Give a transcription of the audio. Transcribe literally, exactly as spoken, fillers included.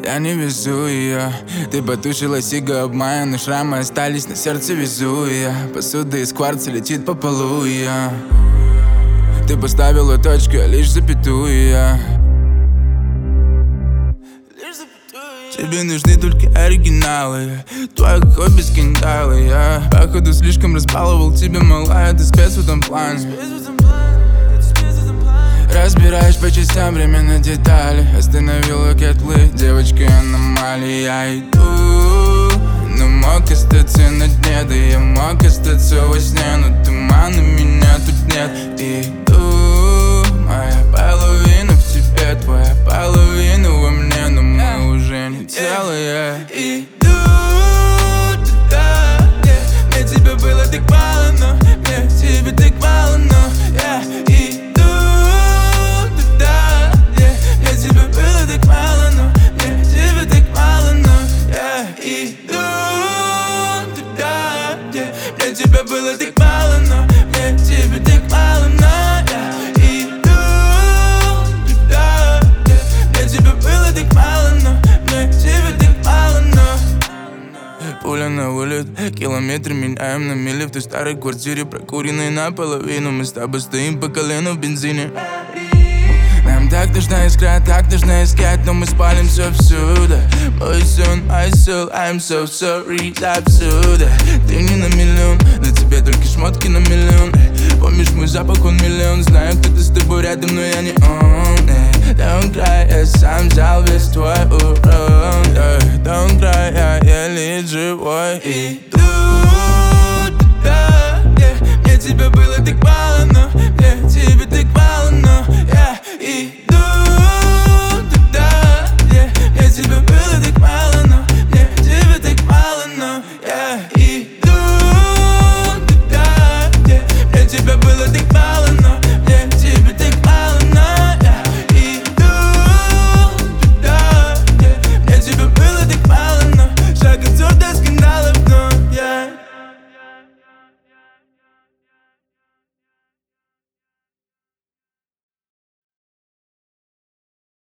Я не везу ее. Ты потушила сига об маю, но шрамы остались на сердце, везу я. Посуда из кварца летит по полу я. Ты поставила точку, а лишь запятую я. Тебе нужны только оригиналы. Твой хобби скандалы. Я походу слишком разбаловал тебя, малая. Ты спец в этом плане. Разбираешь по частям время на детали. Остановила котлы, девочка аномалия. Я иду, но мог остаться на дне. Да я мог остаться во сне, но тумана меня тут нет. Иду, моя половина в тебе, твоя половина во мне, но мы уже не целые. Иду туда, yeah. Мне тебя было так мало, но мне тебя так мало, но я иду туда, yeah. Мне тебя было так мало, но мне тебя так мало, но я иду туда, yeah. Мне тебя было так мало, но мне тебя так мало, но я иду туда, yeah. Мне тебя было так мало, но мне тебя так мало, но пуля на улет, километры меняем на мили. В той старой квартире, прокуренной наполовину. Мы с тобой стоим по колено в бензине. Нам так нужна искра, так нужно искать, но мы спалимся всюду. Мой сон, I soul, I'm so sorry, отсюда. Ты не на миллион, на тебе только шмотки на миллион. Помнишь мой запах, он миллион. Знаю, кто-то с тобой рядом, но я не он. Don't cry, я сам взял весь твой урон. Don't cry, я еле живой. Иду туда, мне тебя было